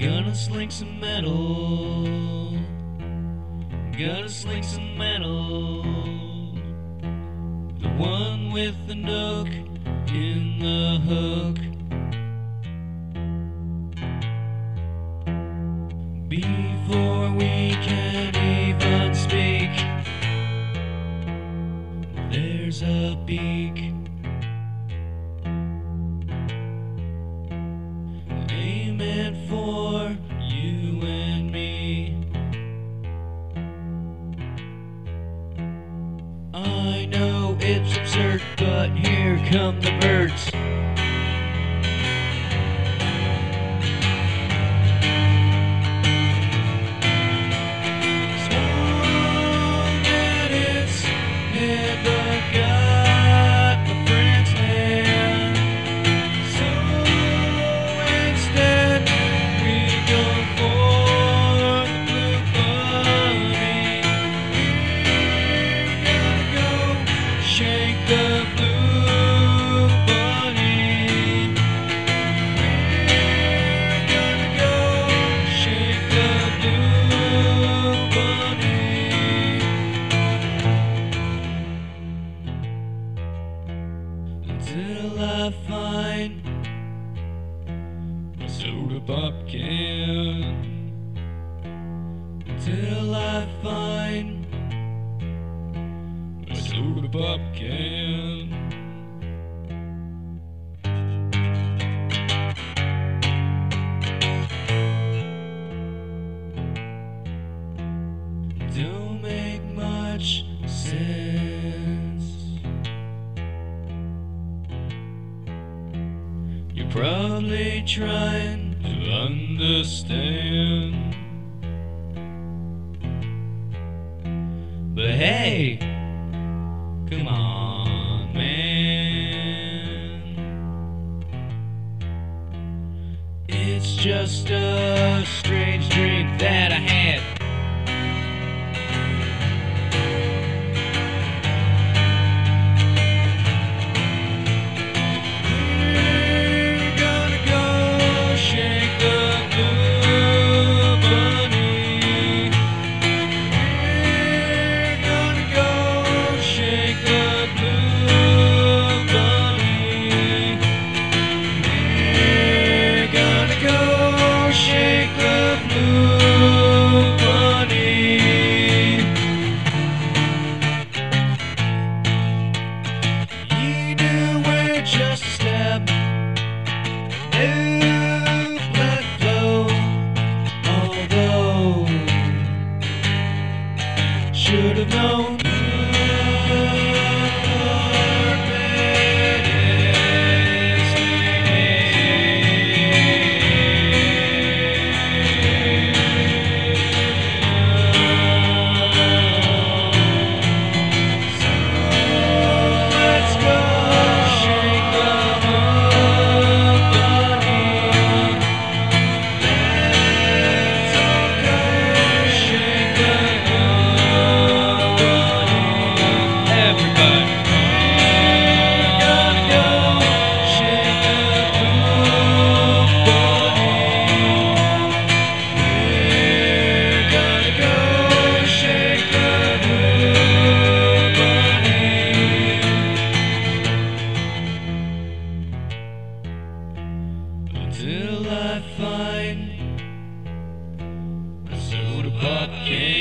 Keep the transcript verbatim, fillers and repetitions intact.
Gonna sling some metal. Gonna sling some metal. The one with the nook in the hook. Before we can even speak, there's a beak. Aiming for you and me. I know it's absurd, but here come the birds. Swung at its head, but got my friend's hand. So instead, we go for the blue bunny. We're gonna go shake the blue bunny. We're gonna go shake the blue bunny. Until I find a soda pop can. Until I find a soda pop can. Don't make much sense. You're probably trying to understand, but hey, come on, man. It's just a strange dream that I had. We're gonna go shake the blue bunny. We're gonna go shake the blue bunny. We're gonna go shake the blue bunny. You knew we're just a step. New blood flow. Although should have known. Let's go shake the blue bunny. Let's all go shake the blue bunny. Everybody. We're gonna go shake the blue bunny. We're gonna go shake the blue bunny. Until I find a soda pop can.